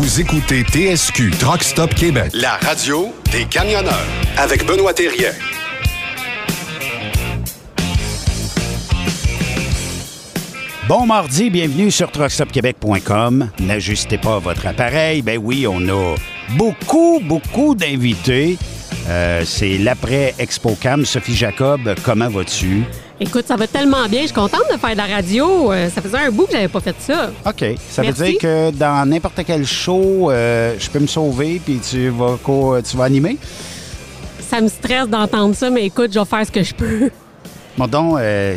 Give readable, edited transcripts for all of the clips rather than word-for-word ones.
Vous écoutez TSQ Truck Stop Québec, la radio des camionneurs avec Benoît Thérien. Bon mardi, bienvenue sur truckstopquebec.com. N'ajustez pas votre appareil. Ben oui, on a beaucoup d'invités. C'est l'après ExpoCam. Sophie Jacob, comment vas-tu? Écoute, ça va tellement bien. Je suis contente de faire de la radio. Ça faisait un bout que j'avais pas fait ça. OK. Ça Merci. veut dire que dans n'importe quel show, je peux me sauver puis tu vas animer? Ça me stresse d'entendre ça, mais écoute, je vais faire ce que je peux. Bon, donc,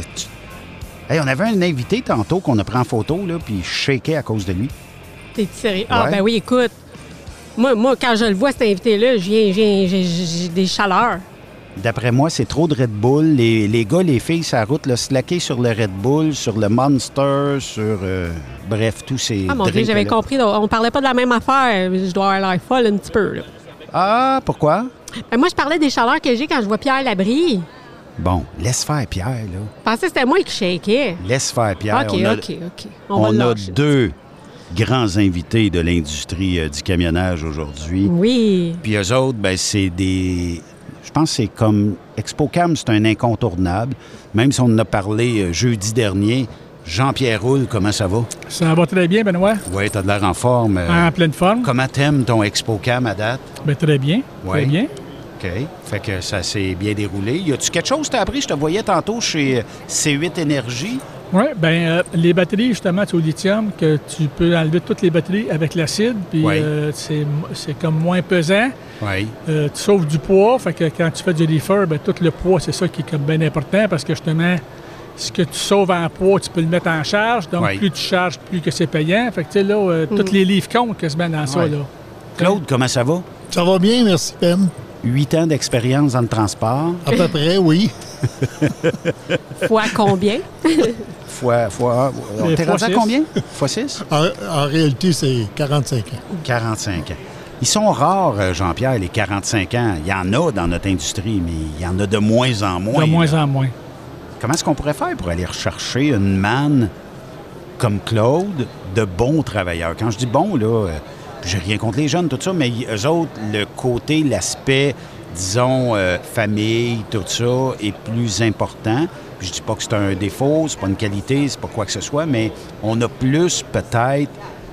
hey, on avait un invité tantôt qu'on a pris en photo, là, puis je shakeais à cause de lui. T'es sérieux? Ah, Ouais. ben oui, écoute. Moi, quand je le vois, cet invité-là, j'ai des chaleurs. D'après moi, c'est trop de Red Bull. Les gars, les filles, sur la route, là, slacker sur le Red Bull, sur le Monster, sur... bref, tous ces Ah, mon Dieu, drinks-là. j'avais compris. On parlait pas de la même affaire. Je dois avoir l'air folle un petit peu, là. Ah, pourquoi? Ben, moi, je parlais des chaleurs que j'ai quand je vois Pierre Labrie. Bon, laisse faire Pierre, là. Je pensais que c'était moi qui shakais. Laisse faire Pierre. OK. On va On le a lâcher. deux grands invités de l'industrie du camionnage aujourd'hui. Oui. Puis eux autres, ben c'est des... Je pense que c'est comme... ExpoCam, c'est un incontournable. Même si on en a parlé jeudi dernier. Jean-Pierre Roule, comment ça va? Ça va très bien, Benoît. Oui, t'as de l'air en forme. En pleine forme. Comment t'aimes ton ExpoCam à date? Ben, très bien. Ouais. Très bien. OK. Fait que ça s'est bien déroulé. Y a-tu quelque chose que t'as appris? Je te voyais tantôt chez C8 Énergie. Oui, bien, les batteries, justement, c'est au lithium, que tu peux enlever toutes les batteries avec l'acide, puis Ouais. c'est comme moins pesant. Oui. Tu sauves du poids, fait que quand tu fais du reefer, ben, tout le poids, c'est ça qui est comme bien important, parce que justement, ce que tu sauves en poids, tu peux le mettre en charge. Donc, Ouais. plus tu charges, plus que c'est payant. Fait que, tu sais, là, tous les livres comptent quasiment dans ça, Ouais. là. Claude, comment ça va? Ça va bien, merci, Ben. 8 ans d'expérience dans le transport. À peu près, oui. Fois combien? T'es Fois rendu à six. combien? Fois 6? En réalité, c'est 45 ans. 45 ans. Ils sont rares, Jean-Pierre, les 45 ans. Il y en a dans notre industrie, mais il y en a de moins en moins. De moins là. en moins. Comment est-ce qu'on pourrait faire pour aller rechercher une manne comme Claude, de bons travailleurs? Quand je dis bon, là, j'ai rien contre les jeunes, tout ça, mais eux autres, le côté, l'aspect, disons, famille, tout ça, est plus important. Puis je dis pas que c'est un défaut, c'est pas une qualité, c'est pas quoi que ce soit, mais on a plus, peut-être,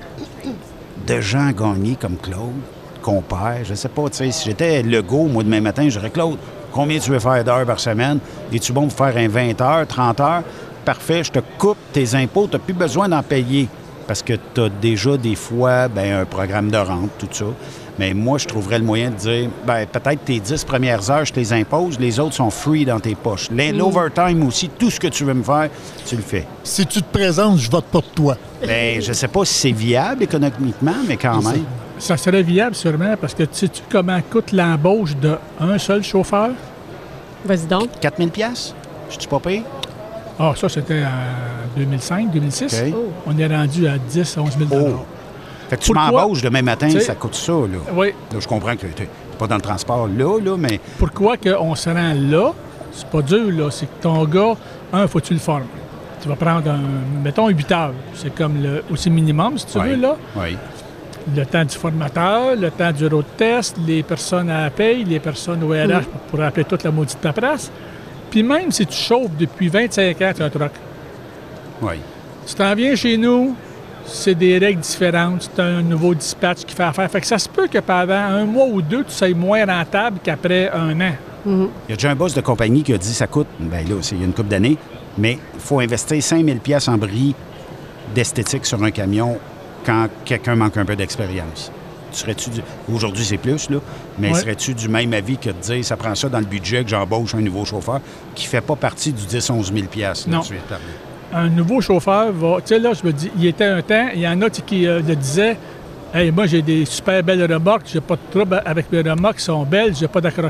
de gens gagnés comme Claude qu'on perd. Je sais pas, tu sais, si j'étais Legault, moi, demain matin, je dirais, Claude, combien tu veux faire d'heures par semaine? Es-tu bon pour faire un 20 heures, 30 heures? Parfait, je te coupe tes impôts, tu n'as plus besoin d'en payer parce que tu as déjà des fois un programme de rente, tout ça. Mais moi, je trouverais le moyen de dire, peut-être tes 10 premières heures, je te les impose, les autres sont free dans tes poches. L'overtime aussi, tout ce que tu veux me faire, tu le fais. Si tu te présentes, je vote pour toi. Je sais pas si c'est viable économiquement, mais quand même. Ça serait viable sûrement parce que sais-tu comment coûte l'embauche d'un seul chauffeur? Vas-y donc. 4 000 $? Je suis pas payé? Ah, ça, c'était en 2005, 2006. OK. On est rendu à 10 à 11 000 Oh. Fait que tu Pourquoi? m'embauches demain matin, Tu sais, ça coûte ça, là. Oui. Là, je comprends que tu n'es pas dans le transport là, mais... Pourquoi qu'on se rend là? C'est pas dur, là. C'est que ton gars, faut que tu le formes. Tu vas prendre, mettons, 8 heures. C'est comme le aussi minimum, si tu veux, là. Oui. Le temps du formateur, le temps du road test, les personnes à la paye, les personnes au RH pour appeler toute la maudite paperasse. Puis même si tu chauffes depuis 25 ans, tu as un truck. Oui. Tu t'en viens chez nous, c'est des règles différentes, c'est un nouveau dispatch qui fait affaire. Fait que ça se peut que pendant un mois ou deux, tu sois moins rentable qu'après un an. Il y a déjà un boss de compagnie qui a dit ça coûte, là, c'est il y a une couple d'années, mais il faut investir 5 000 $ en bris d'esthétique sur un camion quand quelqu'un manque un peu d'expérience. Aujourd'hui, c'est plus, là, mais Ouais. serais-tu du même avis que de dire ça prend ça dans le budget que j'embauche un nouveau chauffeur qui ne fait pas partie du 10-11 000 $ là, Non. tu viens de parler? Un nouveau chauffeur va... Tu sais, là, je me dis, il était un temps, il y en a qui le disaient, « Hey, moi, j'ai des super belles remorques, j'ai pas de trouble avec mes remorques qui sont belles, j'ai pas d'accrochage. »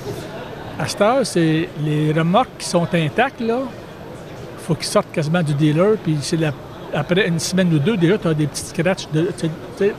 À cette heure, c'est les remorques qui sont intactes, là, il faut qu'ils sortent quasiment du dealer, puis après une semaine ou deux, déjà, tu as des petits scratchs. Tu sais,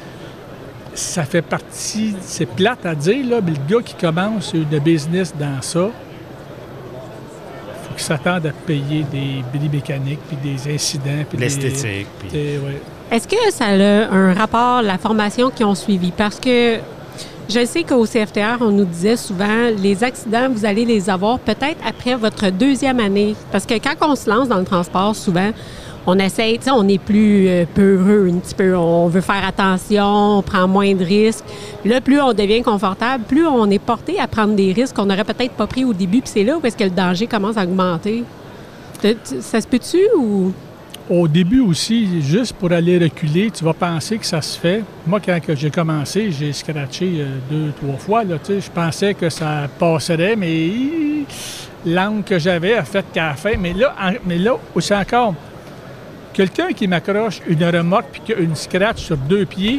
ça fait partie, c'est plate à dire, là, mais le gars qui commence une business dans ça, faut qui s'attendent à payer des bris mécaniques, puis des incidents. Puis l'esthétique. Ouais. Est-ce que ça a un rapport, la formation qu'ils ont suivie? Parce que je sais qu'au CFTR, on nous disait souvent, les accidents, vous allez les avoir peut-être après votre 2e année. Parce que quand on se lance dans le transport, souvent, on essaie, tu sais, on est plus peureux un petit peu. On veut faire attention, on prend moins de risques. Puis là, plus on devient confortable, plus on est porté à prendre des risques qu'on n'aurait peut-être pas pris au début. Puis c'est là où est-ce que le danger commence à augmenter. Ça se peut-tu ou... Au début aussi, juste pour aller reculer, tu vas penser que ça se fait. Moi, quand j'ai commencé, j'ai scratché 2-3 fois. Là, je pensais que ça passerait, mais l'angle que j'avais a fait qu'à la fin. Mais là aussi encore... Quelqu'un qui m'accroche une remorque puis qui a une scratch sur 2 pieds,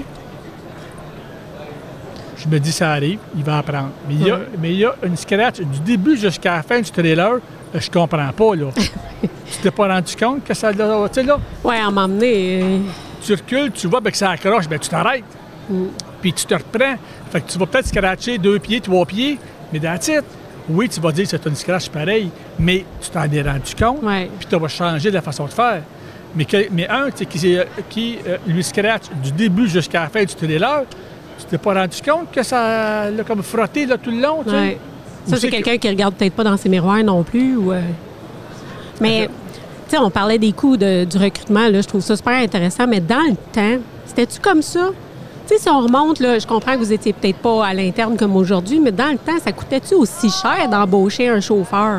je me dis ça arrive, il va apprendre. Mais il y a une scratch du début jusqu'à la fin du trailer, je comprends pas, là. Tu t'es pas rendu compte que ça... Tu sais, là... Oui, à m'emmener... Tu recules, tu vois que ça accroche, bien tu t'arrêtes. Puis tu te reprends. Fait que tu vas peut-être scratcher 2 pieds, 3 pieds, mais that's it. Oui, tu vas dire que c'est une scratch pareil, mais tu t'en es rendu compte, puis tu vas changer la façon de faire. Mais un qui lui scratch du début jusqu'à la fin du trailer, tu t'es pas rendu compte que ça l'a comme frotté là, tout le long, tu sais? Ouais. Ça, c'est quelqu'un qui regarde peut-être pas dans ses miroirs non plus. Mais, tu sais, on parlait des coûts du recrutement, là, je trouve ça super intéressant, mais dans le temps, c'était-tu comme ça? Tu sais, si on remonte, là, je comprends que vous étiez peut-être pas à l'interne comme aujourd'hui, mais dans le temps, ça coûtait-tu aussi cher d'embaucher un chauffeur?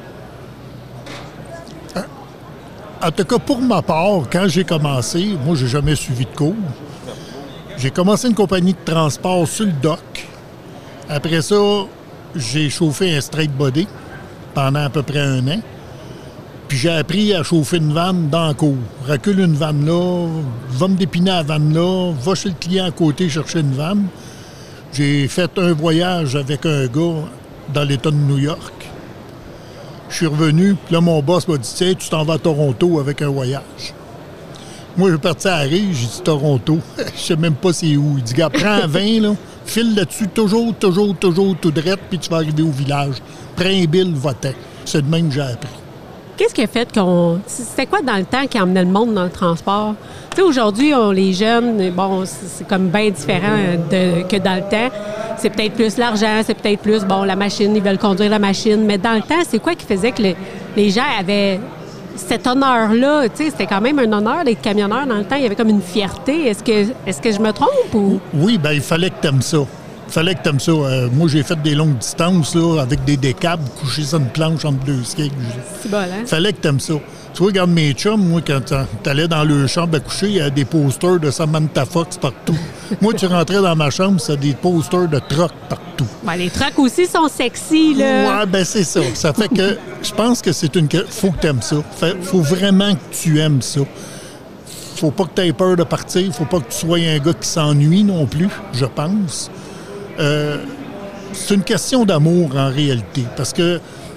En tout cas, pour ma part, quand j'ai commencé, moi, j'ai jamais suivi de cours. J'ai commencé une compagnie de transport sur le dock. Après ça, j'ai chauffé un straight body pendant à peu près 1 an. Puis j'ai appris à chauffer une vanne dans le cours. Recule une vanne là, va me dépiner la vanne là, va chez le client à côté chercher une vanne. J'ai fait un voyage avec un gars dans l'État de New York. Je suis revenu, puis là, mon boss m'a dit « Tiens, tu t'en vas à Toronto avec un voyage. » Moi, je suis parti à Harry, j'ai dit « Toronto. » Je sais même pas c'est où. Il dit « Gars, prends 20, là, file là-dessus, toujours, tout droit, puis tu vas arriver au village. Prends un bill, va-t'en. » C'est de même que j'ai appris. Qu'est-ce qui a fait qu'on... C'était quoi dans le temps qui emmenait le monde dans le transport? Tu sais, aujourd'hui, les jeunes, bon, c'est comme bien différent que dans le temps. C'est peut-être plus l'argent, c'est peut-être plus, bon, la machine, ils veulent conduire la machine. Mais dans le temps, c'est quoi qui faisait que les gens avaient cet honneur-là? Tu sais, c'était quand même un honneur d'être camionneur dans le temps. Il y avait comme une fierté. Est-ce que je me trompe ou... Oui, bien, il fallait que t'aimes ça. Moi, j'ai fait des longues distances là, avec des décables, couchés sur une planche entre 2 skates. C'est bon, hein? Fallait que t'aimes ça. Tu vois, regarde mes chums, moi, quand t'allais dans leur chambre à coucher, il y avait des posters de Samantha Fox partout. Moi, tu rentrais dans ma chambre, c'était des posters de trucks partout. Ben, les trucks aussi sont sexy, là. Ouais, ben c'est ça. Ça fait que je pense que c'est faut que t'aimes ça. Faut vraiment que tu aimes ça. Faut pas que t'aies peur de partir. Faut pas que tu sois un gars qui s'ennuie non plus, je pense. C'est une question d'amour, en réalité. Parce que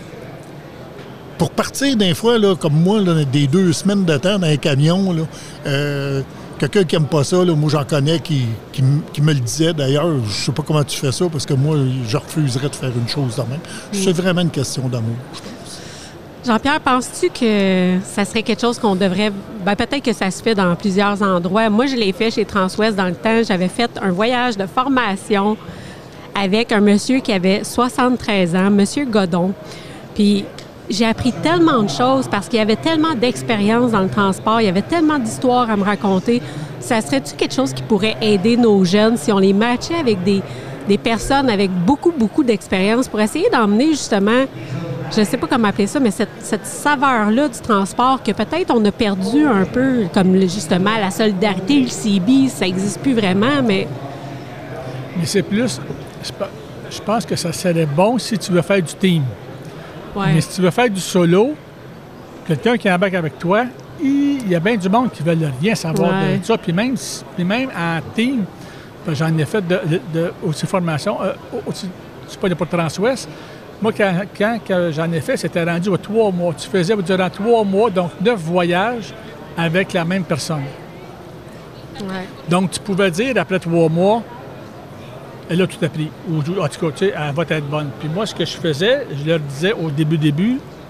pour partir d'un fois, là, comme moi, là, des 2 semaines de temps dans un camion, là, quelqu'un qui n'aime pas ça, là, moi, j'en connais qui me le disait. D'ailleurs, je sais pas comment tu fais ça, parce que moi, je refuserais de faire une chose de même. C'est vraiment une question d'amour, je pense. Jean-Pierre, penses-tu que ça serait quelque chose qu'on devrait... Ben, peut-être que ça se fait dans plusieurs endroits. Moi, je l'ai fait chez Transwest dans le temps. J'avais fait un voyage de formation avec un monsieur qui avait 73 ans, monsieur Godon. Puis j'ai appris tellement de choses parce qu'il y avait tellement d'expérience dans le transport, il y avait tellement d'histoires à me raconter. Ça serait-tu quelque chose qui pourrait aider nos jeunes si on les matchait avec des personnes avec beaucoup, beaucoup d'expérience pour essayer d'emmener justement, je ne sais pas comment appeler ça, mais cette saveur-là du transport que peut-être on a perdu un peu, comme justement la solidarité, le CB, ça n'existe plus vraiment, mais... Mais c'est plus... Je pense que ça serait bon si tu veux faire du team. Ouais. Mais si tu veux faire du solo, quelqu'un qui embarque avec toi, il y a bien du monde qui veut rien savoir de ça. Puis même en team, j'en ai fait aussi formation, c'est pas pour Transwest. Moi, quand j'en ai fait, c'était rendu à 3 mois. Tu faisais durant 3 mois, donc 9 voyages avec la même personne. Ouais. Donc, tu pouvais dire, après 3 mois, elle a tout appris. Ou, en tout cas, tu sais, elle va être bonne. Puis moi, ce que je faisais, je leur disais au début,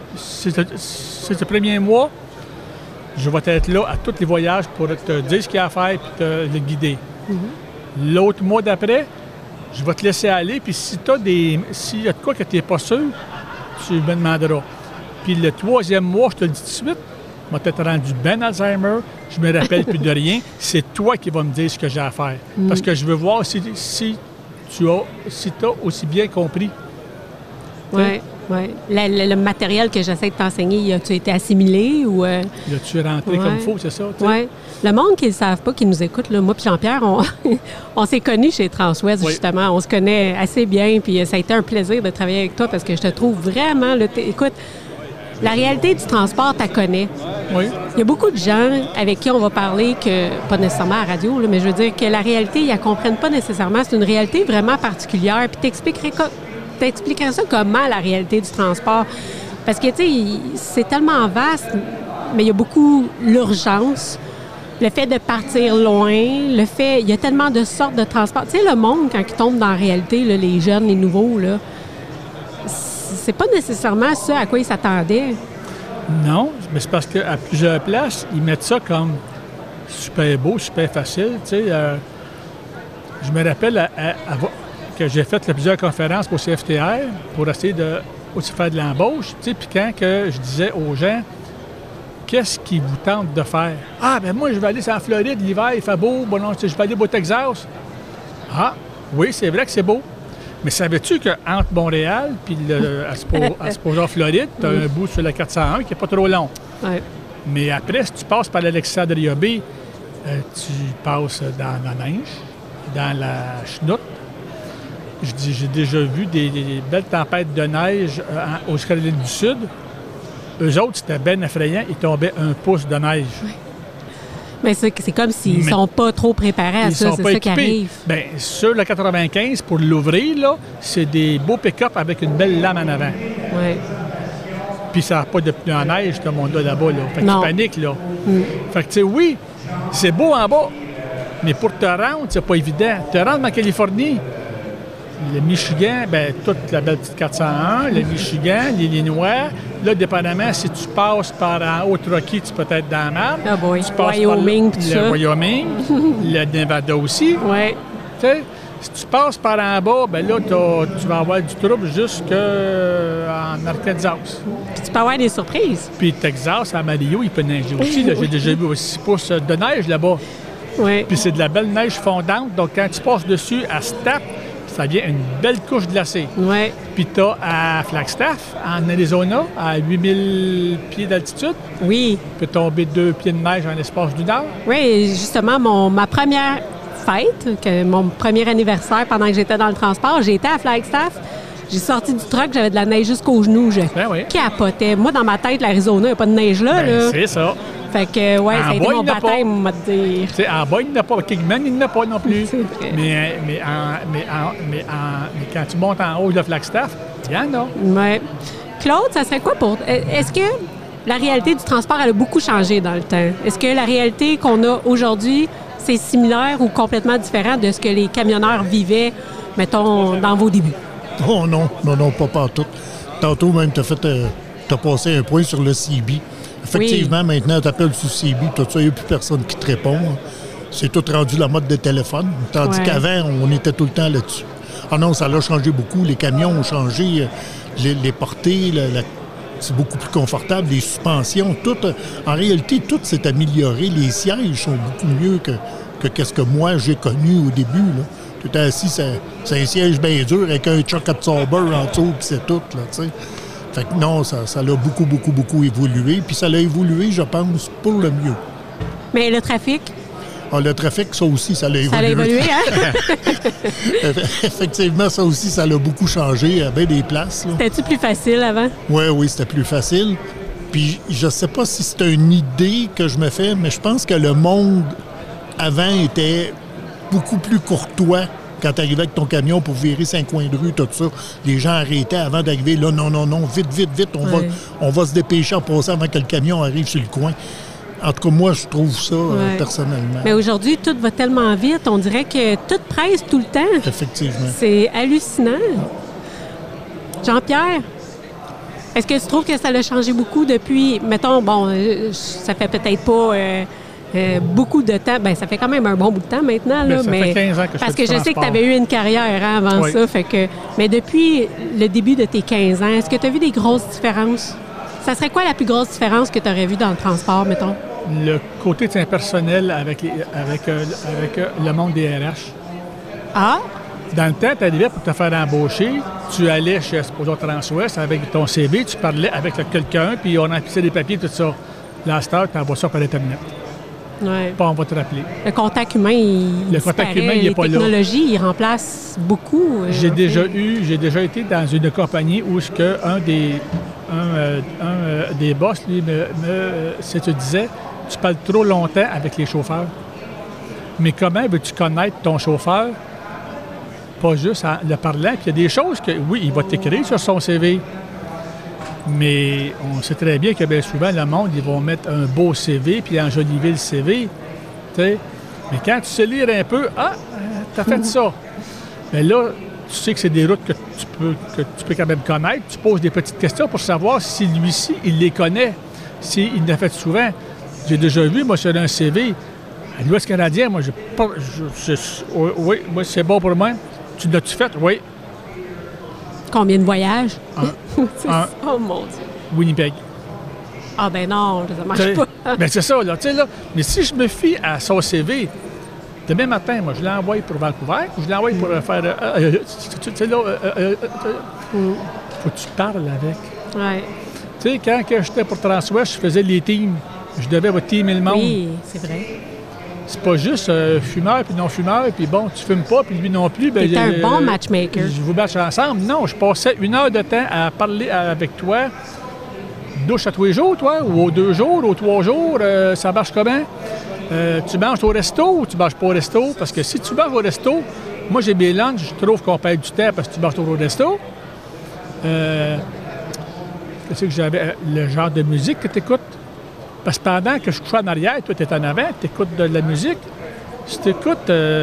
c'est le premier mois, je vais être là à tous les voyages pour te dire ce qu'il y a à faire et te le guider. Mm-hmm. L'autre mois d'après, je vais te laisser aller, puis s'il y a de quoi que tu n'es pas sûr, tu me demanderas. Puis le 3e mois, je te le dis tout de suite, je vais t'être rendu ben Alzheimer, je me rappelle plus de rien, c'est toi qui vas me dire ce que j'ai à faire. Mm. Parce que je veux voir si tu as aussi bien compris. Oui, oui. Le matériel que j'essaie de t'enseigner, as-tu été assimilé ou... L'as-tu rentré comme il faut, c'est ça? Oui. Le monde qui ne le savent pas, qui nous écoute, là, moi et Jean-Pierre, on s'est connus chez Transwest, justement. On se connaît assez bien, puis ça a été un plaisir de travailler avec toi parce que je te trouve vraiment... écoute, la réalité du transport, tu la connais. Oui. Il y a beaucoup de gens avec qui on va parler, pas nécessairement à la radio, là, mais je veux dire que la réalité, ils ne la comprennent pas nécessairement. C'est une réalité vraiment particulière. Puis t'expliquerais ça comment, la réalité du transport? Parce que, tu sais, c'est tellement vaste, mais il y a beaucoup l'urgence, le fait de partir loin, il y a tellement de sortes de transports. Tu sais, le monde, quand il tombe dans la réalité, là, les jeunes, les nouveaux, là, c'est pas nécessairement ça à quoi ils s'attendaient. Non, mais c'est parce qu'à plusieurs places, ils mettent ça comme super beau, super facile. Tu sais, je me rappelle que j'ai fait plusieurs conférences pour CFTR pour essayer de aussi faire de l'embauche. Tu sais, puis quand que je disais aux gens, qu'est-ce qui vous tente de faire? Ah, ben moi, je vais aller en Floride l'hiver, il fait beau. Bon, non, je vais aller au Texas. Ah, oui, c'est vrai que c'est beau. Mais savais-tu qu'entre Montréal et Floride, tu as un bout sur la 401 qui n'est pas trop long. Ouais. Mais après, si tu passes par l'Alexandria Bay, tu passes dans la neige, dans la chenoute. J'ai déjà vu des belles tempêtes de neige aux Carolines du Sud. Eux autres, c'était bien effrayant. Ils tombaient 1 pouce de neige. Oui. Mais c'est comme s'ils ne sont pas trop préparés à ça. C'est ça qui arrive. Bien, sur le 95, pour l'ouvrir, là, c'est des beaux pick-up avec une belle lame en avant. Oui. Puis ça n'a pas de pneus en neige, ce monde-là, là-bas. Là. Fait qu'ils paniquent, là. Mm. Fait que, tu sais, oui, c'est beau en bas, mais pour te rendre, c'est pas évident. Te rendre en Californie, le Michigan, bien, toute la belle petite 401, le Michigan, l'Illinois. Là, dépendamment, si tu passes par en Haute-Rocky, tu peux être dans la map. Ah boy. Tu passes Wyoming, par le Wyoming, le Nevada aussi. Oui. Tu sais, si tu passes par en bas, bien là, tu vas avoir du trouble jusqu'en Arkansas. Puis tu peux avoir des surprises. Puis Texas, à Amarillo, il peut neiger aussi. Là, j'ai déjà vu 6 pouces de neige là-bas. Oui. Puis c'est de la belle neige fondante. Donc, quand tu passes dessus, elle se tape. Ça devient une belle couche glacée. Oui. Puis tu as à Flagstaff, en Arizona, à 8000 pieds d'altitude. Oui. Tu peux tomber 2 pieds de neige en l'espace d'une heure. Oui, justement, ma première fête, mon premier anniversaire pendant que j'étais dans le transport, j'ai été à Flagstaff. J'ai sorti du truck, j'avais de la neige jusqu'aux genoux. Je capotais. Moi, dans ma tête, l'Arizona, il n'y a pas de neige là. Ben, c'est ça. Fait que, ouais, ça a été mon baptême, on va te dire. T'sais, en bas, il n'y en a pas. Kingman, il n'y en a pas non plus. C'est vrai. Mais quand tu montes en haut de Flagstaff, il y en a. Ouais. Claude, ça serait quoi pour... Est-ce que la réalité du transport, elle a beaucoup changé dans le temps? Est-ce que la réalité qu'on a aujourd'hui, c'est similaire ou complètement différent de ce que les camionneurs vivaient, mettons, dans vos débuts? Oh non, pas partout. Tantôt même, t'as passé un point sur le CB. Effectivement, maintenant, tu appelles sur CB, tout ça, il n'y a plus personne qui te répond. C'est tout rendu la mode de téléphone. Tandis qu'avant, on était tout le temps là-dessus. Ah non, ça l'a changé beaucoup. Les camions ont changé, les portées, c'est beaucoup plus confortable, les suspensions, tout. En réalité, tout s'est amélioré. Les sièges sont beaucoup mieux que qu'est-ce que moi, j'ai connu au début, là. Tu es assis, c'est un siège bien dur avec un choc absorber en dessous, puis c'est tout, là, tu sais. Fait que non, ça a beaucoup évolué. Puis ça l'a évolué, je pense, pour le mieux. Mais le trafic? Ah, le trafic, ça aussi, ça l'a évolué. Ça l'a évolué, hein? Effectivement, ça aussi, ça l'a beaucoup changé à bien des places. Là. C'était-tu plus facile avant? Oui, c'était plus facile. Puis je sais pas si c'est une idée que je me fais, mais je pense que le monde avant était beaucoup plus courtois. Quand tu arrivais avec ton camion pour virer 5 coins de rue, tout ça, les gens arrêtaient avant d'arriver. Là, non, vite, on va se dépêcher à passer avant que le camion arrive sur le coin. En tout cas, moi, je trouve ça, personnellement. Mais aujourd'hui, tout va tellement vite, on dirait que tout presse tout le temps. Effectivement. C'est hallucinant. Jean-Pierre, Est-ce que tu trouves que ça a changé beaucoup depuis, mettons, bon, ça fait peut-être pas beaucoup de temps, bien, ça fait quand même un bon bout de temps maintenant, là, ça fait 15 ans que je parce fais que du je sais que transport. tu avais eu une carrière avant Oui. ça, fait que, mais depuis le début de tes 15 ans, est-ce que tu as vu des grosses différences? Ça serait quoi la plus grosse différence que tu aurais vue dans le transport, mettons? Le côté personnel avec le monde des RH. Ah, Dans le temps, tu arrivais pour te faire embaucher, tu allais chez supposons Transwest avec ton CV, tu parlais avec quelqu'un, puis on remplissait des papiers, tout ça. Là, à cette heure, tu envoies ça par Internet. ouais. Pas on va te rappeler. Le contact humain, Le contact humain, il est pas là. Les technologies, ils remplacent beaucoup. J'ai déjà été dans une compagnie où un des boss, lui, se te disait, tu parles trop longtemps avec les chauffeurs. Mais comment veux-tu connaître ton chauffeur? Pas juste en le parlant. Puis il y a des choses que, oui, il va t'écrire sur son CV. Mais on sait très bien que bien souvent, le monde, ils vont mettre un beau CV puis enjoliver le CV. T'sais. Mais quand tu sais lire un peu, t'as fait ça. Mais là, tu sais que c'est des routes que tu peux quand même connaître. Tu poses des petites questions pour savoir si lui-ci, il les connaît, s'il l'a fait souvent. J'ai déjà vu, moi, sur un CV, à l'Ouest canadien, moi, j'ai pas. Oui, moi, c'est bon pour moi. Tu l'as-tu fait? Oui. Combien de voyages? Un. Oh mon Dieu. Winnipeg. Ah ben non, ça marche pas. Ben c'est ça, là, tu sais, là. Mais si je me fie à son CV, demain matin, moi, je l'envoie pour Vancouver, ou je l'envoie pour faire... tu sais, là... Faut que tu parles avec. Ouais. Tu sais, quand j'étais pour Transwest, je faisais les teams. Je devais teamer le monde. Oui, c'est vrai. C'est pas juste fumeur puis non-fumeur, puis bon, tu fumes pas, puis lui non plus. Ben, T'étais un bon matchmaker. Je vous match ensemble. Non, je passais 1 heure de temps à parler avec toi. Douche à tous les jours, toi, ou aux 2 jours, aux 3 jours, ça marche comment? Tu manges au resto ou tu manges pas au resto? Parce que si tu manges au resto, moi j'ai mes lunchs, je trouve qu'on perd du temps parce que tu manges au resto. Qu'est-ce que j'avais? Le genre de musique que tu écoutes. Parce que pendant que je couche en arrière, toi, tu es en avant, tu écoutes de la musique. Si tu écoutes,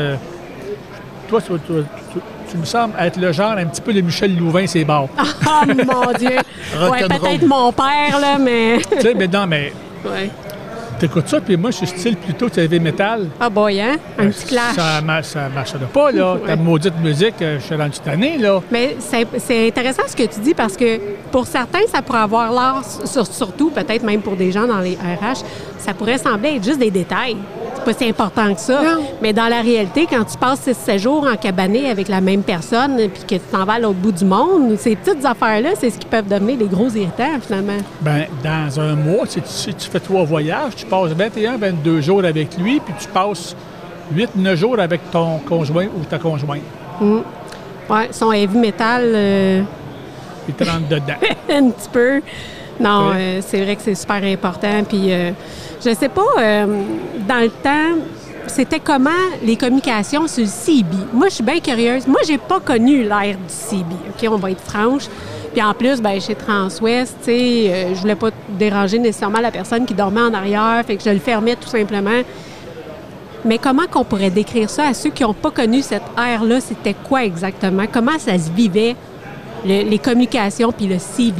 toi, tu me sembles être le genre un petit peu de Michel Louvain, c'est bars. Oh mon Dieu! Ouais, peut-être mon père, là, mais... Tu sais, mais non, mais Ouais. t'écoutes ça, puis moi, je suis style plutôt heavy metal. Ah boy, hein? Un petit clash. Ça marcherait pas, là. Ta maudite musique, je suis rendu tanné, là. Mais c'est intéressant ce que tu dis parce que pour certains, ça pourrait avoir l'air, surtout peut-être même pour des gens dans les RH, ça pourrait sembler être juste des détails. C'est pas si important que ça. Non. Mais dans la réalité, quand tu passes 6 jours en cabané avec la même personne puis que tu t'en vas à l'autre bout du monde, ces petites affaires-là, c'est ce qui peuvent devenir des gros irritants, finalement. Ben, dans un mois, si tu fais 3 voyages, tu passes 21, 22 jours avec lui, puis tu passes 8, 9 jours avec ton conjoint ou ta conjointe. Ouais, son heavy metal... Puis tu rentres dedans. un petit peu. Non, Oui. c'est vrai que c'est super important. Puis, je sais pas, dans le temps, c'était comment les communications sur le CB? Moi, je suis bien curieuse. Moi, j'ai pas connu l'ère du CB. OK, on va être franche. Puis en plus, ben chez Transwest, tu sais, je voulais pas déranger nécessairement la personne qui dormait en arrière, fait que je le fermais tout simplement. Mais comment qu'on pourrait décrire ça à ceux qui n'ont pas connu cette ère-là? C'était quoi exactement? Comment ça se vivait, les communications puis le CB?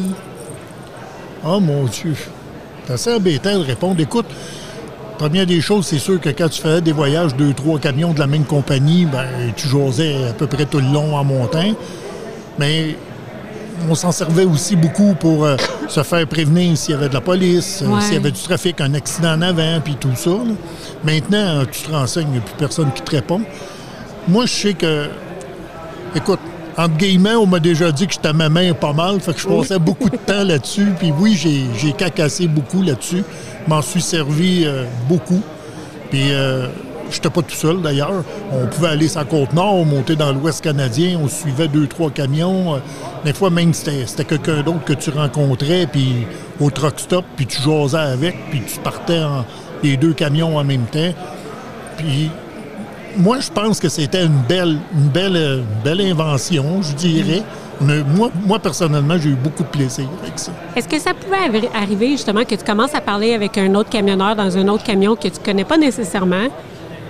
Oh mon Dieu. C'est assez embêtant de répondre. Écoute, première des choses, c'est sûr que quand tu faisais des voyages, 2, 3 camions de la même compagnie, ben tu jasais à peu près tout le long en montant. Mais on s'en servait aussi beaucoup pour se faire prévenir s'il y avait de la police, Ouais. s'il y avait du trafic, un accident en avant, puis tout ça. Là. Maintenant, tu te renseignes, il n'y a plus personne qui te répond. Moi, je sais que... Écoute, entre guillemets, on m'a déjà dit que j'étais ma main pas mal, fait que je passais beaucoup de temps là-dessus. Puis oui, j'ai cacassé beaucoup là-dessus. M'en suis servi beaucoup. Puis j'étais pas tout seul, d'ailleurs. On pouvait aller sur la Côte-Nord, monter dans l'Ouest canadien, on suivait 2, 3 camions. Des fois, même, c'était quelqu'un d'autre que tu rencontrais, puis au truck stop, puis tu jasais avec, puis tu partais les 2 camions en même temps. Puis moi, je pense que c'était une belle invention, je dirais. Moi, personnellement, j'ai eu beaucoup de plaisir avec ça. Est-ce que ça pouvait arriver justement que tu commences à parler avec un autre camionneur dans un autre camion que tu connais pas nécessairement,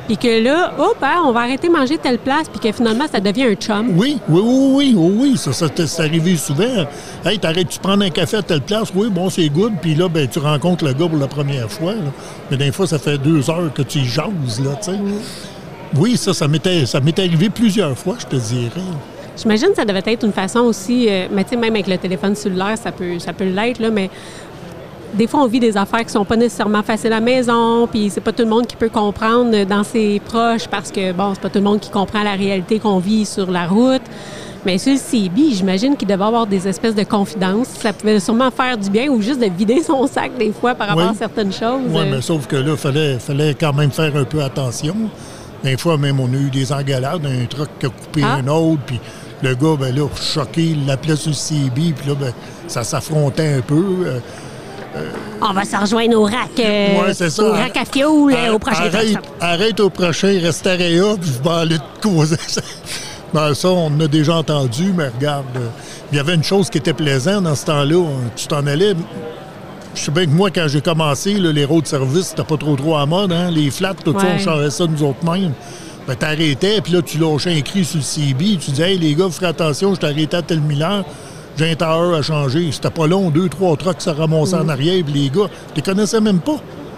puis que là, on va arrêter de manger telle place, puis que finalement, ça devient un chum. Oui. Ça c'est arrivé souvent. Hey, t'arrêtes-tu de prendre un café à telle place? Oui, bon, c'est good. Puis là, ben, tu rencontres le gars pour la première fois. Là. Mais des fois, ça fait 2 heures que tu y jases, là, tu sais. Oui, ça m'est arrivé plusieurs fois, je te dirais. J'imagine que ça devait être une façon aussi, mais tu sais, même avec le téléphone cellulaire, ça peut l'être, là, mais des fois, on vit des affaires qui sont pas nécessairement faciles à la maison, puis c'est pas tout le monde qui peut comprendre dans ses proches parce que, bon, c'est pas tout le monde qui comprend la réalité qu'on vit sur la route. Mais sur le CB, j'imagine qu'il devait avoir des espèces de confidences. Ça pouvait sûrement faire du bien ou juste de vider son sac des fois par rapport à certaines choses. Oui, mais sauf que là, fallait quand même faire un peu attention. Des fois, même, on a eu des engueulades, un truck qui a coupé un autre, puis le gars, ben là, choqué, il l'appelait sur le CB, puis là, ben, ça s'affrontait un peu. On va se rejoindre au rack, c'est ça. au rack à fioul au prochain arrête au prochain restaréa, puis je vais aller te causer. Ben ça, on en a déjà entendu, mais regarde, il y avait une chose qui était plaisante dans ce temps-là. Tu t'en allais. Je sais bien que moi, quand j'ai commencé, là, les road service, c'était pas trop à mode, hein? Les flats, tout ça, on changeait ça nous autres mêmes. Ben, t'arrêtais, puis là, tu lâchais un cri sur le CB, tu disais, hey, les gars, faites attention, je t'arrêtais à tel mille-heure. J'ai un tailleur à changer. C'était pas long, 2-3 trucks se ramassaient en arrière, puis les gars, tu les connaissais même pas.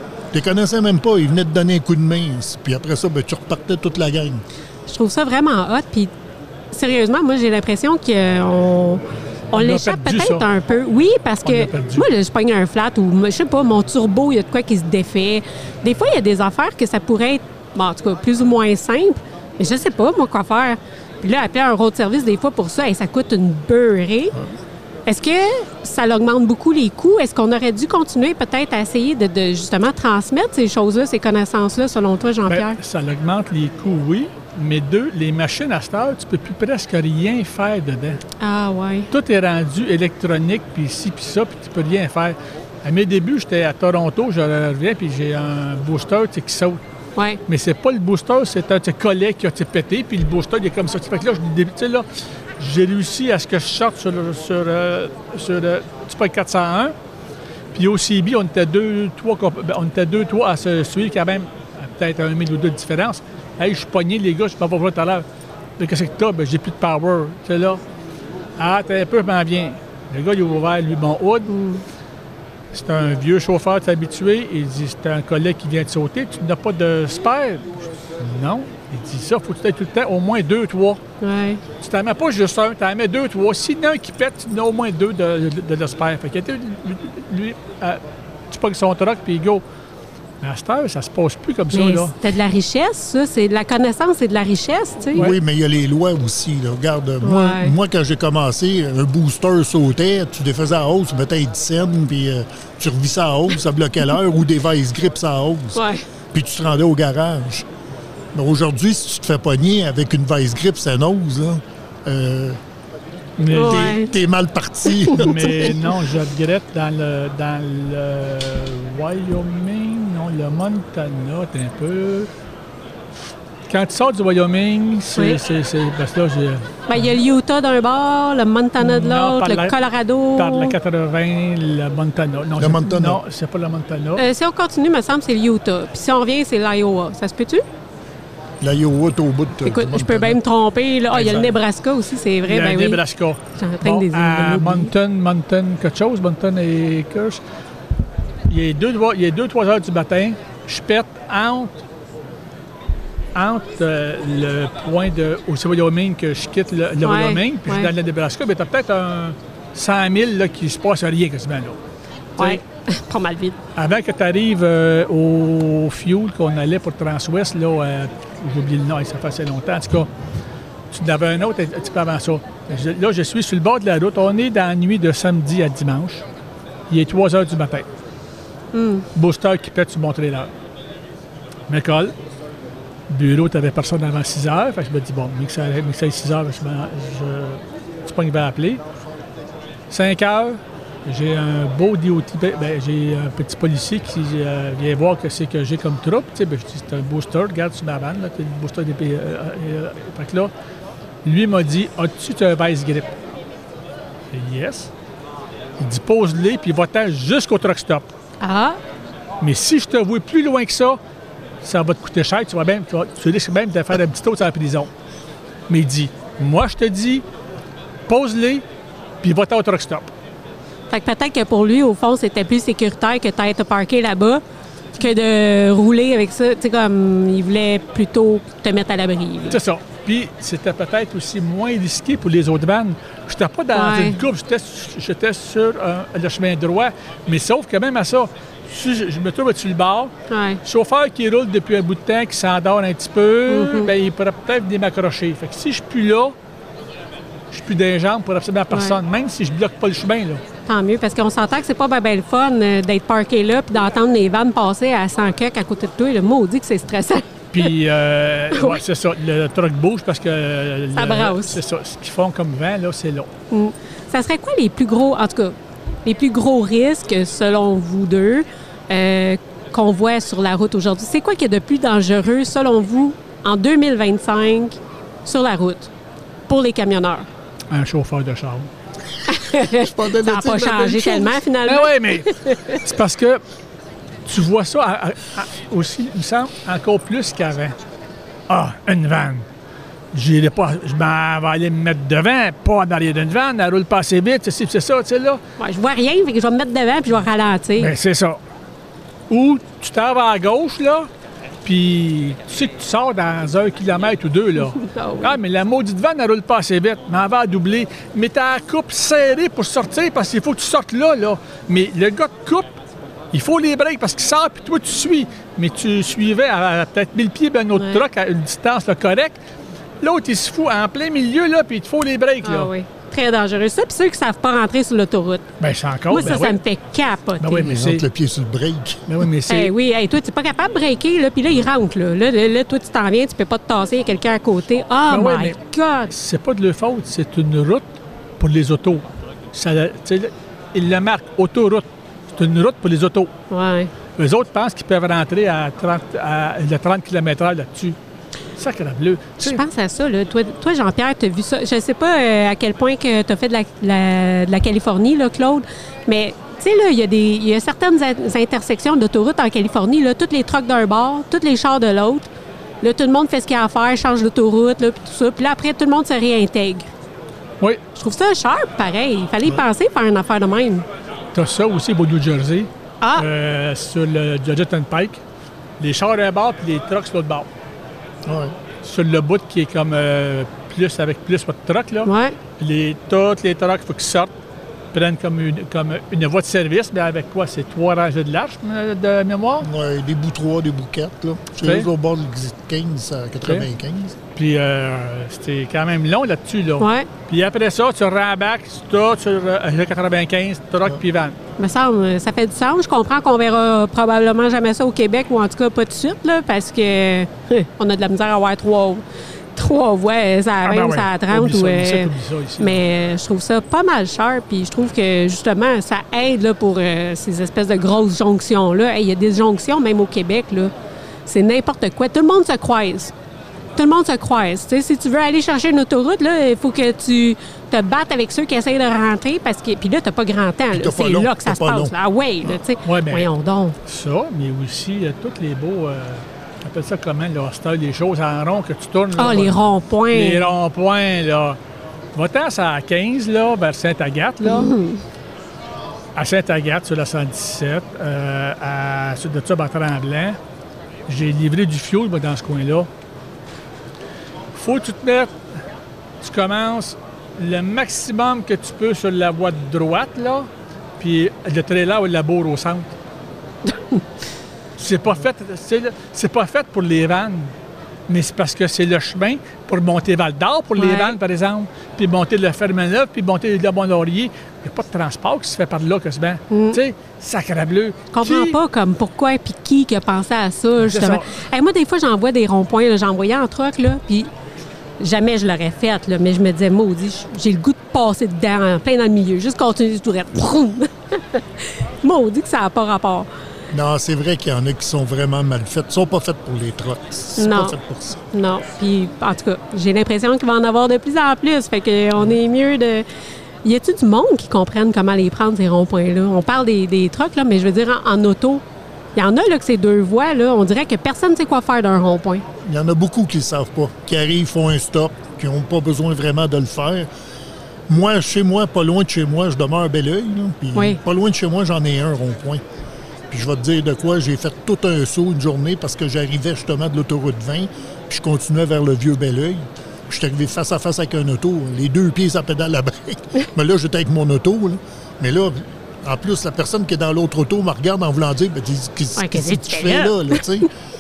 Ils venaient te donner un coup de main. Puis après ça, ben, tu repartais toute la gang. Je trouve ça vraiment hot. Puis sérieusement, moi, j'ai l'impression qu'on l'échappe peut-être un peu. Oui, parce que moi, je pogne un flat ou, je sais pas, mon turbo, il y a de quoi qui se défait. Des fois, il y a des affaires que ça pourrait être, bon, en tout cas, plus ou moins simple, mais je sais pas, moi, quoi faire. Puis là, appeler un road service, des fois, pour ça, ça coûte une beurrée. Est-ce que ça augmente beaucoup les coûts? Est-ce qu'on aurait dû continuer peut-être à essayer de justement transmettre ces choses-là, ces connaissances-là, selon toi, Jean-Pierre? Bien, ça augmente les coûts, oui. Mais les machines à cette heure, tu peux plus presque rien faire dedans. Ah, oui. Tout est rendu électronique, puis ci, puis ça, puis tu peux rien faire. À mes débuts, j'étais à Toronto, je reviens, puis j'ai un booster qui saute. Ouais. Mais c'est pas le booster, c'est un collet qui a pété, puis le booster, il est comme ça. Fait que là, j'ai réussi à ce que je sorte sur Super 401. Puis au CB, on était 2-3 à se suivre, quand même, peut-être 1 000 ou 2 de différence. Hey, je suis pogné, les gars, je ne peux pas voir tout à l'heure. Qu'est-ce que t'as? Ben, j'ai plus de power. Tu sais, là. Ah, t'es un peu, je m'en viens. Le gars, il a ouvert, lui, mon hood. C'est un vieux chauffeur, t'es habitué. Il dit, c'est un collègue qui vient de sauter. Tu n'as pas de spare? Non. Il dit ça, faut que tu aies tout le temps au moins 2-3. Ouais. Tu t'en mets pas juste un, tu en mets 2-3. S'il y en a un qui pète, tu en as au moins 2 de spare. Fait qu'il était, lui, tu pognes son truck, puis go. Mais à cette heure, ça se passe plus comme ça, là. C'était de la richesse, ça. C'est de la connaissance et de la richesse, tu sais. Oui, mais il y a les lois aussi, là. Regarde, moi, quand j'ai commencé, un booster sautait, tu défaisais à hausse, tu mettais une scène, puis tu revissais à hausse, ça bloquait l'heure, ou des vice grips à hausse. Ouais. Puis tu te rendais au garage. Mais aujourd'hui, si tu te fais pogner avec une vice grip Senose, là, t'es mal parti. Mais non, je regrette dans le Wyoming, non, le Montana, t'es un peu... Quand tu sors du Wyoming, c'est parce que là, j'ai... Ben, il y a le Utah d'un bord, le Montana de l'autre, le Colorado. Par la 80, le Montana. Non, le Montana. Non, c'est pas le Montana. Si on continue, me semble, c'est le Utah. Puis si on revient, c'est l'Iowa. Ça se peut-tu? L'Iowa, t'es au bout de... Écoute, je peux bien me tromper. Là. Il y a le Nebraska aussi, c'est vrai. Il y a le Nebraska. Je suis en train de Mountain quelque chose, Mountain et Kirsch. Il est 2-3 heures du matin. Je pète entre le point au Wyoming que je quitte le Wyoming, puis je suis dans le Nebraska, mais tu as peut-être un 100 000 là, qui se passe rien quasiment là. Oui, pas mal vite. Avant que tu arrives au fuel qu'on allait pour Transwest, là, j'ai oublié le nom, ça fait assez longtemps. En tout cas, tu en avais un autre un petit peu avant ça. Là, je suis sur le bord de la route. On est dans la nuit de samedi à dimanche. Il est 3 heures du matin. Booster qui pète sur mon trailer. M'école. Bureau, tu n'avais personne avant 6 heures. Fait que je me dis, bon, mais que ça aille 6 heures, je sais pas qu'il va appeler. 5 heures, j'ai un beau DOT, j'ai un petit policier qui vient voir que c'est que j'ai comme troupe. Je dis, c'est un booster, regarde sur ma vanne, tu as le booster des fait que là, lui m'a dit, as-tu un vice grip? Yes. Il dit, pose-les, puis va-t'en jusqu'au truck stop. Ah. Mais si je te vois plus loin que ça, ça va te coûter cher, tu risques même de faire un petit tour sur la prison. Mais il dit, moi, je te dis, pose-les, puis va-t'en au truck stop. Fait que peut-être que pour lui, au fond, c'était plus sécuritaire que t'ailles te parker là-bas que de rouler avec ça. Tu sais, comme il voulait plutôt te mettre à l'abri. C'est ça. Puis c'était peut-être aussi moins risqué pour les autres vannes. J'étais pas dans une courbe, j'étais sur le chemin droit. Mais sauf que même à ça, si je me trouve sur le bord, chauffeur qui roule depuis un bout de temps, qui s'endort un petit peu, ben, il pourrait peut-être venir m'accrocher. Fait que si je suis plus là, je suis plus des jambes pour absolument personne, même si je bloque pas le chemin, là. Tant mieux, parce qu'on s'entend que c'est pas ben le fun d'être parké là puis d'entendre les vannes passer à 100 km à côté de toi. Le maudit que c'est stressant. Puis, ouais, c'est ça, le truck bouge parce que... Ça brasse. C'est ça, ce qu'ils font comme vent, là, c'est là. Ça serait quoi les plus gros, en tout cas, les plus gros risques, selon vous deux, qu'on voit sur la route aujourd'hui? C'est quoi qui est de plus dangereux, selon vous, en 2025, sur la route, pour les camionneurs? Un chauffeur de char. Ça n'a pas changé tellement, finalement. Oui, mais c'est parce que tu vois ça aussi, il me semble, encore plus qu'avant. Ah, une vanne. Je m'en vais aller me mettre devant, pas en arrière d'une vanne, elle roule pas assez vite, c'est ça, tu sais, là. Ouais, je vois rien, fait que je vais me mettre devant puis je vais ralentir. Bien, c'est ça. Ou tu t'en vas à gauche, là, puis tu sais que tu sors dans 1 kilomètre ou 2, là. Ah, mais la maudite vanne, elle roule pas assez vite, mais elle va à doubler. Mais t'as la coupe serrée pour sortir parce qu'il faut que tu sortes là, là. Mais le gars te coupe, il faut les breaks parce qu'il sort, puis toi, tu suis. Mais tu suivais à peut-être 1000 pieds d'un autre truck à une distance là, correcte. L'autre, il se fout en plein milieu, là, puis il te faut les breaks, là. Ah oui. Très dangereux. Ça, puis ceux qui ne savent pas rentrer sur l'autoroute. Bien, c'est encore. Moi, ça me fait capoter. Ben oui, mais c'est... le pied sur le break. Ben oui, mais c'est... oui, toi, tu n'es pas capable de breaker, là, puis là, il rentre, là. Là, toi, tu t'en viens, tu peux pas te tasser, il y a quelqu'un à côté. Oh ben my God! C'est pas de leur faute, c'est une route pour les autos. Ils le marquent, autoroute. C'est une route pour les autos. Ouais. Les autres pensent qu'ils peuvent rentrer à 30 km/h là-dessus. Sacre bleu. Je pense à ça, là. Toi Jean-Pierre, tu as vu ça. Je ne sais pas à quel point tu as fait de la Californie, là, Claude, mais tu sais, là, il y a certaines intersections d'autoroute en Californie, là, tous les trucks d'un bord, tous les chars de l'autre. Là, tout le monde fait ce qu'il y a à faire, change d'autoroute, là, puis tout ça. Puis là, après, tout le monde se réintègre. Oui. Je trouve ça sharp, pareil. Il fallait y penser, faire une affaire de même. Tu as ça aussi au New Jersey, Ah! sur le Georgia Turnpike. Les chars d'un bord puis les trucks sur l'autre bord. Ouais. Sur le bout qui est comme plus avec plus votre truck, là. Ouais. Tous les trucks, il faut qu'ils sortent, prennent comme une voie de service, mais avec quoi? C'est 3 rangées de large de mémoire? Oui, des bouts 3, des bouts 4, là. C'est au bord du 15 à 95. Puis c'était quand même long là-dessus, là. Ouais. Puis après ça, tu rembarques sur le 95, truck puis van. Me semble, ça fait du sens. Je comprends qu'on verra probablement jamais ça au Québec, ou en tout cas pas tout de suite, là, parce que on a de la misère à avoir trois voies, ça à 20 ou ça à 30. Mais je trouve ça pas mal cher, puis je trouve que justement, ça aide là, pour ces espèces de grosses jonctions-là. Il y a des jonctions, même au Québec, là. C'est n'importe quoi. Tout le monde se croise. Tout le monde se croise. Tu sais, si tu veux aller chercher une autoroute, là, il faut que tu te battes avec ceux qui essayent de rentrer, parce que puis là, t'as pas grand temps. Là. C'est là que ça se passe. Là. Ah ouais, là, tu sais. Ouais, ben, voyons donc. Ça, mais aussi, tous les beaux... on appelle ça comment, là, c'est les choses en rond que tu tournes. Ah, les ronds-points. Les ronds-points, là. Va-t'en, c'est à 15, là, vers Sainte-Agathe, là. À Sainte-Agathe, sur la 117, sur de ça, à Tremblant. J'ai livré du fioul, moi, dans ce coin-là. Faut que tu te mettes, tu commences le maximum que tu peux sur la voie de droite, là, puis le trailer ou le labour au centre. C'est pas fait pour les vannes, mais c'est parce que c'est le chemin pour monter Val-d'Or pour les vannes, par exemple, puis monter le Fermaneuve, puis monter le Bon-Laurier. Il n'y a pas de transport qui se fait par là, quasiment. Tu sais, sacrableu. Je comprends pas comme pourquoi et qui a pensé à ça, justement. Hey, moi, des fois, j'en vois des ronds-points, là, j'en voyais en truck, là, puis jamais je l'aurais fait, là, mais je me disais, maudit, j'ai le goût de passer dedans, plein dans le milieu, juste continuer tout droit. Maudit que ça n'a pas rapport. Non, c'est vrai qu'il y en a qui sont vraiment mal faites. Ils sont pas faites pour les trucks. C'est pas fait pour ça. Non. Puis, en tout cas, j'ai l'impression qu'il va en avoir de plus en plus. Fait qu'on est mieux de... Y a-t-il du monde qui comprenne comment les prendre, ces ronds-points-là? On parle des trucks, là, mais je veux dire, en auto, Il y en a là, que c'est 2 voies, là, on dirait que personne ne sait quoi faire d'un rond-point. Il y en a beaucoup qui ne le savent pas, qui arrivent, font un stop, qui n'ont pas besoin vraiment de le faire. Moi, chez moi, pas loin de chez moi, je demeure à Belleuil, puis pas loin de chez moi, j'en ai un rond-point. Puis je vais te dire de quoi, j'ai fait tout un saut une journée parce que j'arrivais justement de l'autoroute 20, puis je continuais vers le vieux Belleuil. Je suis arrivé face à face avec un auto, les 2 pieds sur la pédale à break. Mais là, j'étais avec mon auto, là. Mais là, en plus, la personne qui est dans l'autre auto me regarde en voulant dire qu'est-ce que tu fais là, tu sais?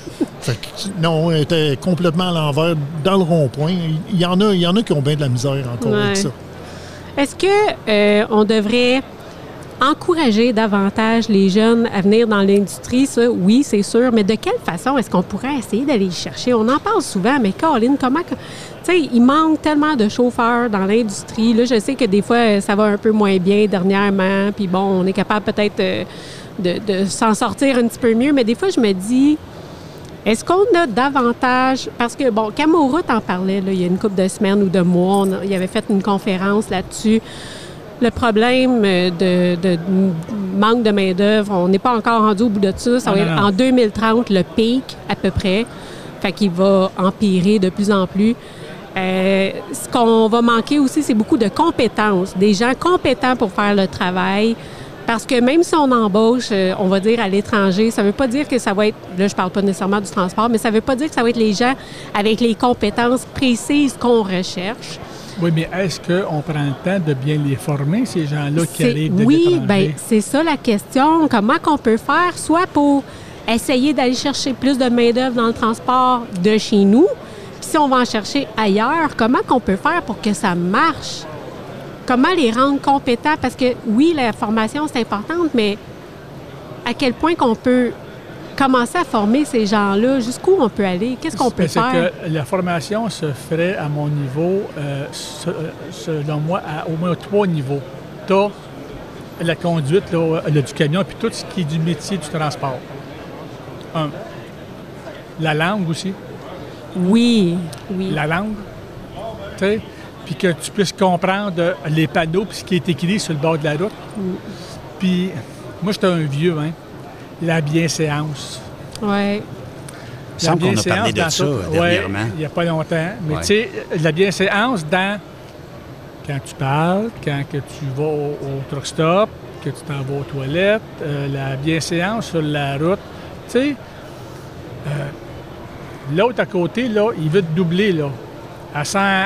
Non, elle était complètement à l'envers, dans le rond-point. Il y en a qui ont bien de la misère encore avec ça. Est-ce qu'on devrait encourager davantage les jeunes à venir dans l'industrie? Ça, oui, c'est sûr. Mais de quelle façon est-ce qu'on pourrait essayer d'aller chercher? On en parle souvent, mais Caroline, comment... Tu sais, il manque tellement de chauffeurs dans l'industrie. Là, je sais que des fois, ça va un peu moins bien dernièrement. Puis bon, on est capable peut-être de s'en sortir un petit peu mieux. Mais des fois, je me dis... Est-ce qu'on a davantage... Parce que, bon, Camorra t'en parlait là, il y a une couple de semaines ou de mois. Il avait fait une conférence là-dessus. Le problème de manque de main-d'œuvre, on n'est pas encore rendu au bout de ça. Ça va être en 2030 le pic, à peu près. Fait qu'il va empirer de plus en plus. Ce qu'on va manquer aussi, c'est beaucoup de compétences. Des gens compétents pour faire le travail. Parce que même si on embauche, on va dire, à l'étranger, ça ne veut pas dire que ça va être... Là, je ne parle pas nécessairement du transport, mais ça ne veut pas dire que ça va être les gens avec les compétences précises qu'on recherche. Oui, mais est-ce qu'on prend le temps de bien les former, ces gens-là qui arrivent de l'étranger? Oui, bien, c'est ça la question. Comment qu'on peut faire, soit pour essayer d'aller chercher plus de main-d'œuvre dans le transport de chez nous, puis si on va en chercher ailleurs, comment qu'on peut faire pour que ça marche? Comment les rendre compétents? Parce que, oui, la formation, c'est importante, mais à quel point qu'on peut commencer à former ces gens-là? Jusqu'où on peut aller? Qu'est-ce qu'on peut faire? C'est que la formation se ferait, à mon niveau, selon moi, à au moins 3 niveaux. Tu as la conduite là, du camion, puis tout ce qui est du métier du transport. La langue aussi. Oui. La langue, tu sais, puis que tu puisses comprendre les panneaux puis ce qui est écrit sur le bord de la route. Puis, moi, j'étais un vieux, hein. La bienséance. Oui. Il semble qu'on a parlé de ça dernièrement. Oui, il n'y a pas longtemps. Mais tu sais, la bienséance dans... Quand tu parles, quand que tu vas au truck stop, que tu t'en vas aux toilettes, la bienséance sur la route. Tu sais, l'autre à côté, là, il veut te doubler, là. À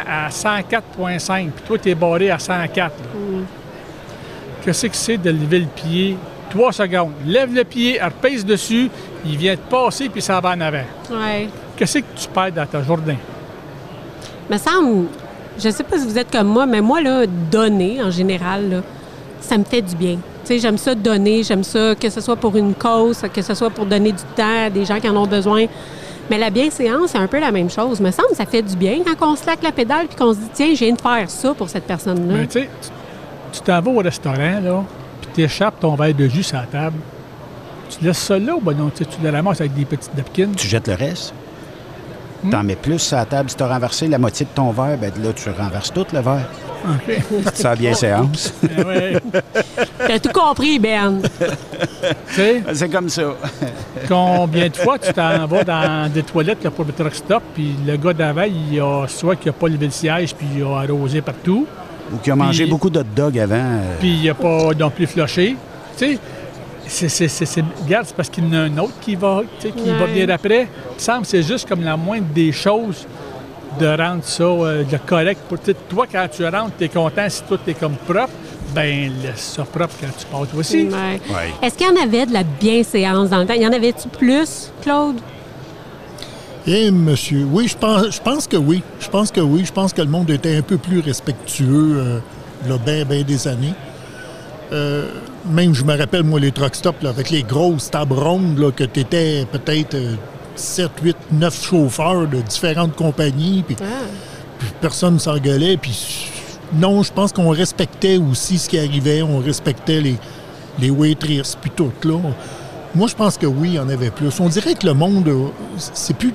104,5, puis toi, tu es barré à 104. Qu'est-ce que c'est de lever le pied? 3 secondes. Lève le pied, repèse dessus, il vient te passer, puis ça va en avant. Oui. Qu'est-ce que tu perds dans ta journée? Me semble, je sais pas si vous êtes comme moi, mais moi, là, donner, en général, là, ça me fait du bien. Tu sais, j'aime ça donner, j'aime ça, que ce soit pour une cause, que ce soit pour donner du temps à des gens qui en ont besoin. Mais la bienséance, c'est un peu la même chose. Me semble que ça fait du bien quand on slack la pédale puis qu'on se dit, tiens, je viens de faire ça pour cette personne-là. Mais tu sais, tu t'en vas au restaurant, là, puis tu échappes ton verre de jus sur la table. Tu laisses ça là ou ben non? Tu le ramasses avec des petites napkins? Tu jettes le reste. T'en mets plus sur la table. Si tu as renversé la moitié de ton verre, ben là, tu renverses tout le verre. OK. C'est la bienséance. Oui. T'as tout compris, Ben. Tu sais, C'est comme ça. combien de fois tu t'en vas dans des toilettes là, pour le truck stop, puis le gars d'avant, il a soit qu'il n'a pas levé le siège, puis il a arrosé partout. Ou qui a mangé beaucoup de hot dog avant. Puis il n'a pas non plus flushé. Tu sais, regarde, c'est parce qu'il y en a un autre qui va venir après. Il me semble que c'est juste comme la moindre des choses de rendre ça de correct. Toi, quand tu rentres, tu es content si tout est comme propre. Bien, laisse ça propre quand tu pars toi aussi. Ouais. Est-ce qu'il y en avait de la bienséance dans le temps? Y en avait-tu plus, Claude? Eh, monsieur, oui, je pense que oui. Je pense que oui. Je pense que le monde était un peu plus respectueux il y a bien des années. Même, je me rappelle, moi, les truck stops, là, avec les grosses tables rondes, là, que tu étais peut-être 7, 8, 9 chauffeurs de différentes compagnies, puis personne ne s'engueulait. Puis non, je pense qu'on respectait aussi ce qui arrivait. On respectait les waitresses, puis tout, là. Moi, je pense que oui, il y en avait plus. On dirait que le monde, c'est plus...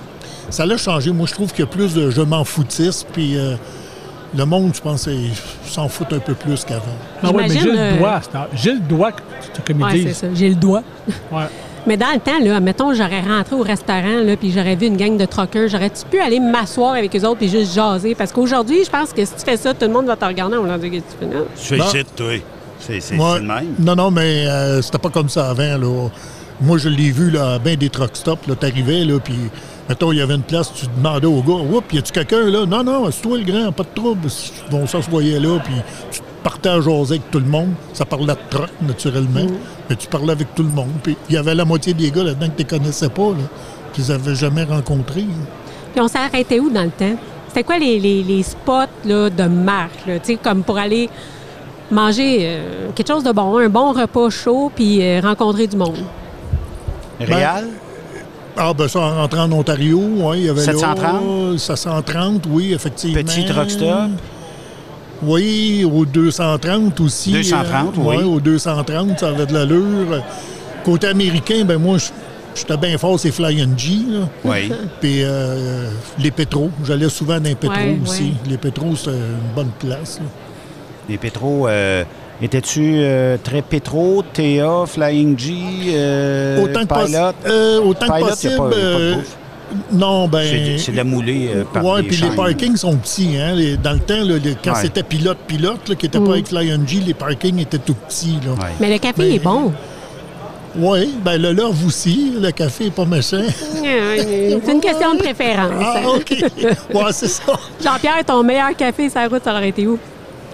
Ça l'a changé. Moi, je trouve qu'il y a plus de « je m'en foutisme », puis le monde, je pense, s'en foutent un peu plus qu'avant. Ah oui, mais J'imagine, Gilles doit, Gilles doit, comme ils Ouais, disent. c'est ça. J'ai le doigt. Ouais. Mais dans le temps, là, mettons, j'aurais rentré au restaurant, là, puis j'aurais vu une gang de truckers, j'aurais-tu pu aller m'asseoir avec eux autres puis juste jaser? Parce qu'aujourd'hui, je pense que si tu fais ça, tout le monde va te regarder, on va dire, qu'est-ce que tu fais là? Tu fais Non. ici, toi. C'est Ouais. le même. Non, mais c'était pas comme ça avant, là. Moi, je l'ai vu, là, à bien des truck stops, là, t'arrivais, là, puis, mettons, il y avait une place, tu demandais au gars, « Oups, y a-tu quelqu'un, là? » Non, c'est toi, le grand, pas de trouble. Bon, ça se voyait là, puis tu partais à jaser avec tout le monde. Ça parlait de truck, naturellement, mais tu parlais avec tout le monde. Puis il y avait la moitié des gars là-dedans que tu connaissais pas, là. Tu les avais jamais rencontrés. Là. Puis on s'est arrêté où dans le temps? C'était quoi les spots là, de marque, là, tu sais, comme pour aller manger quelque chose de bon, un bon repas chaud, puis rencontrer du monde? Réal? Ah, ben ça, en rentrant en Ontario, oui, il y avait 730? là... 730, oui, effectivement. Petit truck stop? Oui, au 230 aussi. 230, oui. Oui, au 230, ça avait de l'allure. Côté américain, ben moi, j'étais bien fort, c'est Flying G, là. Oui. Puis les pétros. J'allais souvent dans les pétros aussi. Ouais. Les pétros, c'est une bonne place, là. Les pétros, étais-tu très pétro, TA, Flying G, Autant que Pilot? autant que Pilot, possible. y a pas de bouffe. Non, ben. C'est de la moulée par Oui, des puis les chaînes. parkings sont petits. Hein? Dans le temps, là, quand Ouais. c'était pilote, là, qui n'était pas avec Flying G, les parkings étaient tout petits. Là. Ouais. Mais le café Mais- est bon. Oui, ben le leur aussi. Le café n'est pas méchant. C'est une question de préférence. Ah, OK. Ouais, c'est ça. Jean-Pierre, ton meilleur café sur la route, ça aurait été où?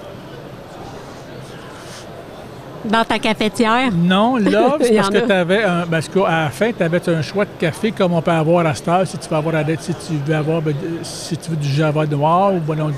Dans ta cafetière? Non, là, c'est Il y parce en que a. tu avais parce qu'à la fin, tu avais un choix de café comme on peut avoir à cette heure, si tu veux avoir si tu veux avoir si tu veux du java noir ou bon, non,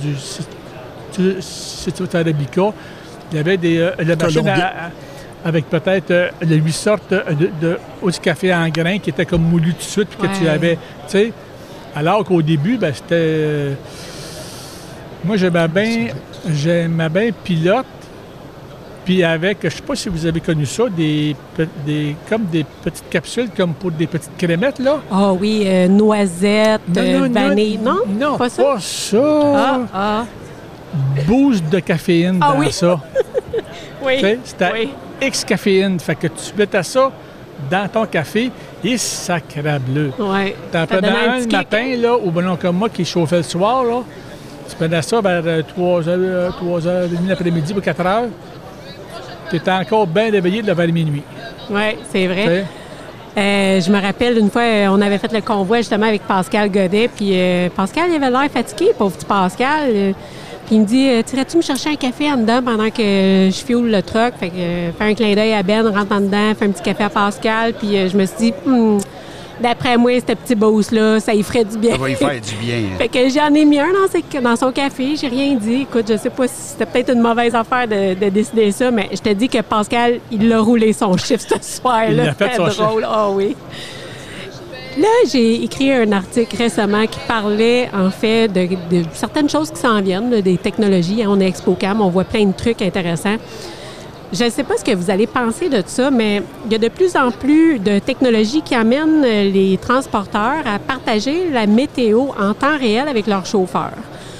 si tu veux ta arabica. Il y avait la machine Colombien. avec peut-être les 8 sortes de café en grains qui étaient comme moulus tout de suite, puis que tu Ouais. avais, tu sais, alors qu'au début, ben, c'était... moi, j'aimais bien Pilote, puis avec, je sais pas si vous avez connu ça, comme des petites capsules, comme pour des petites crémettes, là. Ah oui, noisettes, vanille. Non? Non, Pas ça? pas ça. Ah. Boost de caféine Ah dans oui. ça. Oui. Tu sais, c'était Oui. X caféine. Fait que tu mettais ça dans ton café et sacrableu. Oui. T'en Ça prenais donnait un petit le kick. matin, là, ou ben non, comme moi qui chauffait le soir, là. Tu prenais ça vers 3h30 l'après-midi ou 4h. Tu étais encore bien réveillé de la vers minuit. Oui, c'est Tu vrai. sais. Je me rappelle une fois, on avait fait le convoi justement avec Pascal Godet, puis Pascal, il avait l'air fatigué, pauvre petit Pascal. Puis il me dit, irais-tu me chercher un café en dedans pendant que je fuel le truck? Fait que fais un clin d'œil à Ben, rentre en dedans, fais un petit café à Pascal. Puis je me suis dit, d'après moi, ce petit boost-là, ça y ferait du bien. Ça va y faire du bien. Fait que j'en ai mis un dans son café, j'ai rien dit. Écoute, je sais pas si c'était peut-être une mauvaise affaire de décider ça, mais je te dis que Pascal, il l'a roulé son chiffre ce soir-là. Il a fait C'était son drôle. Ah oui. Là, j'ai écrit un article récemment qui parlait, en fait, de certaines choses qui s'en viennent, là, des technologies. On est ExpoCam, on voit plein de trucs intéressants. Je ne sais pas ce que vous allez penser de ça, mais il y a de plus en plus de technologies qui amènent les transporteurs à partager la météo en temps réel avec leurs chauffeurs.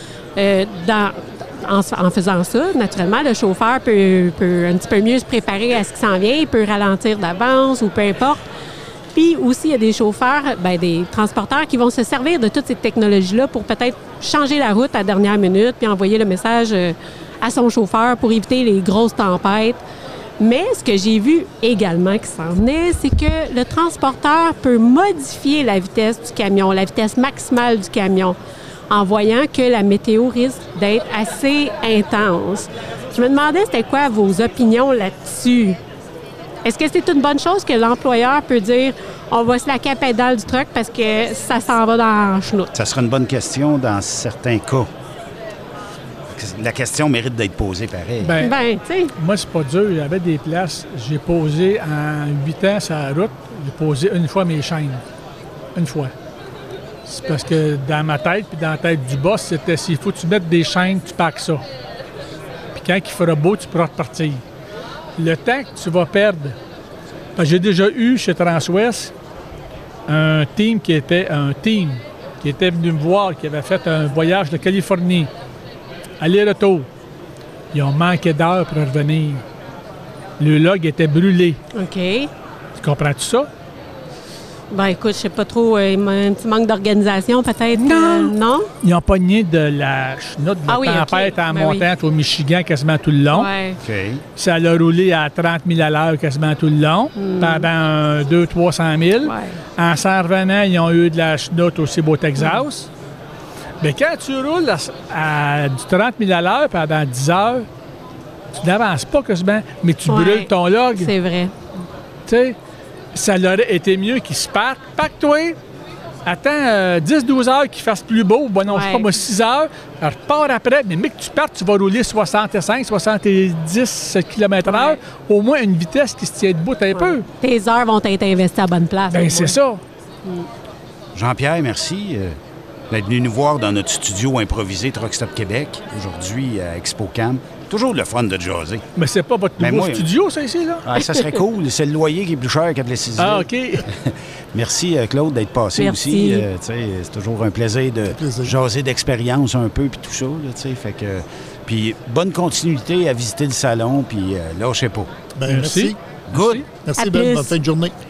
En faisant ça, naturellement, le chauffeur peut un petit peu mieux se préparer à ce qui s'en vient, il peut ralentir d'avance ou peu importe. Puis aussi, il y a des chauffeurs, des transporteurs qui vont se servir de toutes ces technologies-là pour peut-être changer la route à la dernière minute puis envoyer le message à son chauffeur pour éviter les grosses tempêtes. Mais ce que j'ai vu également qui s'en venait, c'est que le transporteur peut modifier la vitesse du camion, la vitesse maximale du camion, en voyant que la météo risque d'être assez intense. Je me demandais, c'était quoi vos opinions là-dessus? Est-ce que c'est une bonne chose que l'employeur peut dire « on va se laquer à pédale du truck parce que ça s'en va dans la chenoute ». Ça sera une bonne question dans certains cas. La question mérite d'être posée pareil. Ben, Tu sais, moi, c'est pas dur. Il y avait des places. J'ai posé en 8 ans sur la route. J'ai posé une fois mes chaînes. Une fois. C'est parce que dans ma tête puis dans la tête du boss, c'était s'il faut que tu mettes des chaînes, tu packs ça. Puis quand il fera beau, tu pourras repartir. Le temps que tu vas perdre. Parce que j'ai déjà eu chez Transwest un team qui était venu me voir, qui avait fait un voyage de Californie. Aller-retour. Ils ont manqué d'heures pour revenir. Le log était brûlé. OK. Tu comprends-tu ça? Ben écoute, je sais pas trop. Un petit manque d'organisation, peut-être? Non. Non? Ils ont pogné de la chenoute de Ah oui, tempête OK. en Ben montant au Michigan quasiment tout le long. Ouais. OK. Ça l'a roulé à 30 000 à l'heure quasiment tout le long, pendant 200-300 000. Ouais. En s'en revenant, ils ont eu de la chenoute aussi au Texas. Mais quand tu roules à du 30 000 à l'heure pendant 10 heures, tu n'avances pas quasiment, mais tu Ouais. brûles ton log. Tu C'est vrai. sais, ça aurait été mieux qu'ils se partent. Pack-toi! Attends 10-12 heures qu'il fasse plus beau. Bon, non, je sais Ouais. pas, moi, 6 heures. Alors, repars après. Mais que tu partes, tu vas rouler 65-70 km/h. Ouais. Au moins une vitesse qui se tient debout un peu. Tes heures vont être investies à bonne place. Ben au c'est moins. ça. Jean-Pierre, merci d'être venu nous voir dans notre studio improvisé Truck Stop Québec, aujourd'hui à ExpoCam. Toujours le fun de jaser. Mais c'est pas votre Mais nouveau moi- studio, ça, ici, là? Ah, ça serait cool. C'est le loyer qui est plus cher qu'à Plessis. Ah, OK. Merci, Claude, d'être passé Merci. aussi. Tu sais, c'est toujours un plaisir de plaisir. jaser d'expérience un peu, puis tout ça. Là, tu sais, fait que, puis bonne continuité à visiter le salon, puis lâchez pas. Ben, merci. Good. Merci, À Ben. plus. Bonne fin de journée.